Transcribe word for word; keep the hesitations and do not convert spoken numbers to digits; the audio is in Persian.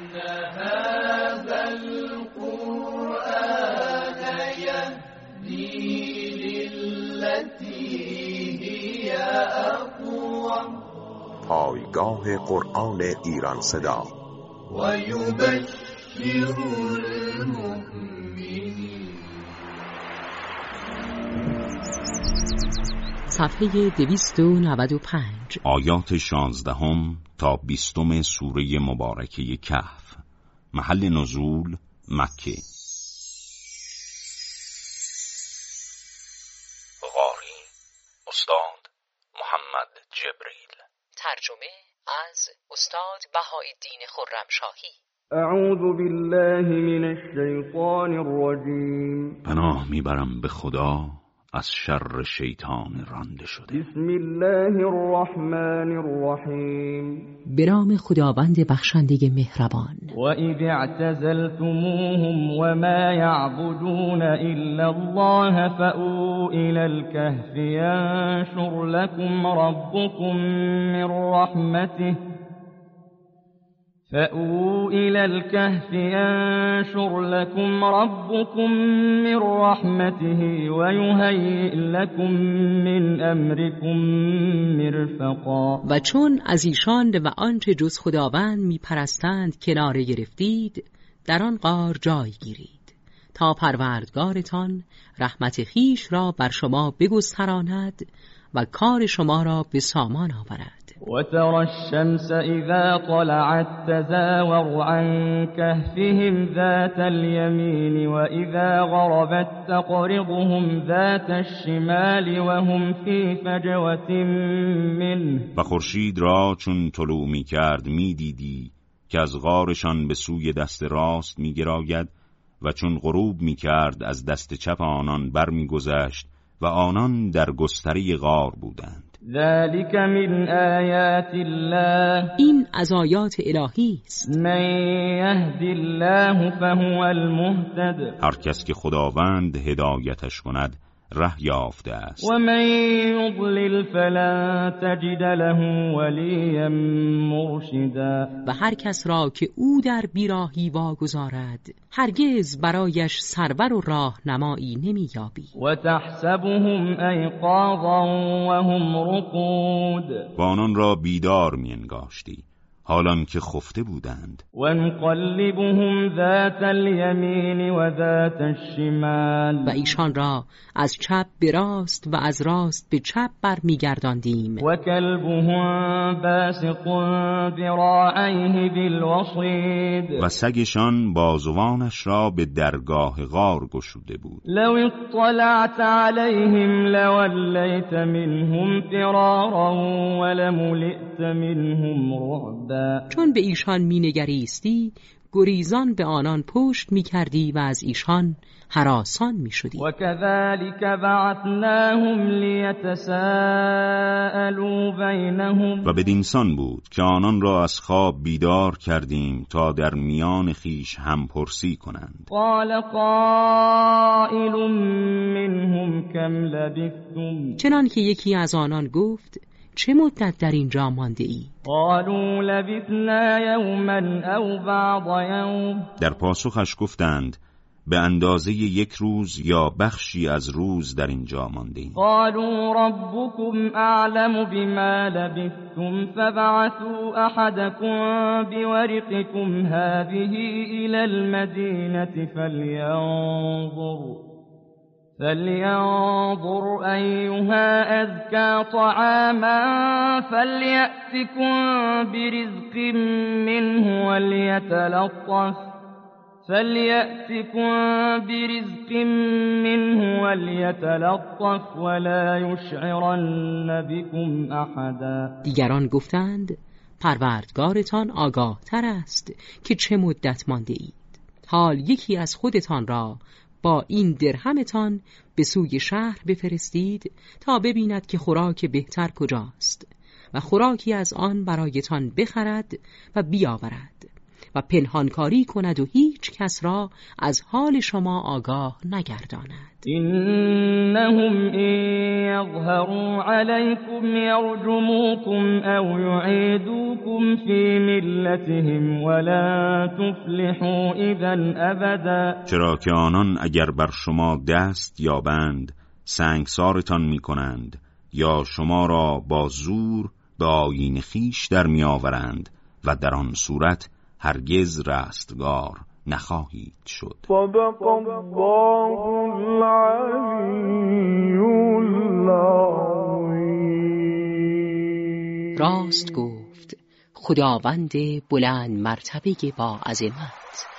هذا القرآن يهدي للتي هي أقوم. پایگاه قرآن ایران صدا و یبشر المؤمنین. صفحه دویست و نود و پنج، آیات شانزدهم تا بیستم سوره مبارکه کهف. محل نزول مکه. قاری استاد محمد جبریل. ترجمه از استاد بهاءالدین خرمشاهی. اعوذ بالله من الشیطان الرجیم. پناه میبرم به خدا از شر شیطان رانده شده. بسم الله الرحمن الرحیم. به نام خداوند بخشنده مهربان. و اذ اعتزلتموهم وما يعبدون الا الله فأووا الى الكهف ينشر لكم ربكم من رحمته فأووا إلى الكهف ينشر لكم ربكم من رحمته ويهيئ لكم من أمركم مرفقا. و چون از ایشان و آنچه جز خداوند می پرستند کناره گرفتید، در آن غار جای گیرید تا پروردگارتان رحمت خیش را بر شما بگستراند و کار شما را به سامان آورد. وترى الشمس إذا طلعت تزاور عن كهفهم ذات اليمين وإذا غربت تقرضهم ذات الشمال وهم في فجوة منه. و خورشید را چون طلوع می کرد می دیدی که از غارشان به سوی دست راست می گراید و چون غروب می کرد از دست چپ آنان بر می گذشت و آنان در گستره غار بودند. ذلك من آیات الله. این از آیات الهی است. من یهد الله فهو المهتد. هر کس که خداوند هدایتش کند ره یافته است. و من یضلل فلن تجد له ولیا مرشدا. و هر کس را که او در بیراهی واگذارد هرگز برایش سرور و راهنمایی نمی‌یابی. و تحسبهم ایقاظا و هم رقود. و آنان را بیدار می‌انگاشتی حالان که خفته بودند. و نقلبهم ذات الیمین و ذات الشمال. و ایشان را از چپ به راست و از راست به چپ برمیگرداندیم. و کلبهم باسط ذراعیه بالوصید. و سگشان بازوانش را به درگاه غار گشوده بود. لو اطلعت علیهم لولیت منهم فرارا ولملئت منهم رعبا. چون به ایشان می نگریستی گریزان به آنان پشت می کردی و از ایشان هراسان می شدی. و كذلك بعثناهم لیتساءلوا بینهم. و بدینسان بود که آنان را از خواب بیدار کردیم تا در میان خیش هم پرسی کنند. قال قائل منهم کم لبثتم. چنان که یکی از آنان گفت چه مدت در اینجا مانده ای؟ قالوا لبثنا یوما او بعض یوم. در پاسخش گفتند به اندازه یک روز یا بخشی از روز در اینجا مانده ایم. قالوا ربكم اعلم بما لبثتم فبعثوا احدكم بورقكم هذه الى المدينة فلينظر فلينظر أيها أزكى طعاما فليأتكم برزق منه وليتلطف فليأتكم برزق منه وليتلطف ولا يشعرن بكم أحدا. دیگران گفتند پروردگارتان آگاه تر است که چه مدت مانده اید. حال یکی از خودتان را با این درهمتان به سوی شهر بفرستید تا ببیند که خوراک بهتر کجاست و خوراکی از آن برایتان بخرد و بیاورد و پنهانکاری کند و هیچ کس را از حال شما آگاه نگرداند. إنهم إن يظهروا عليكم يرجموكم أو يعيدوكم في ملتهم ولا تفلحوا إذا أبدا. چرا که آنان اگر بر شما دست یابند سنگسارتان می کنند یا شما را با زور به آیین خویش در می آورند و در آن صورت هرگز رستگار نخواهید شد. صدق الله العلی العظیم. راست گفت خداوند بلند مرتبه با عظمت.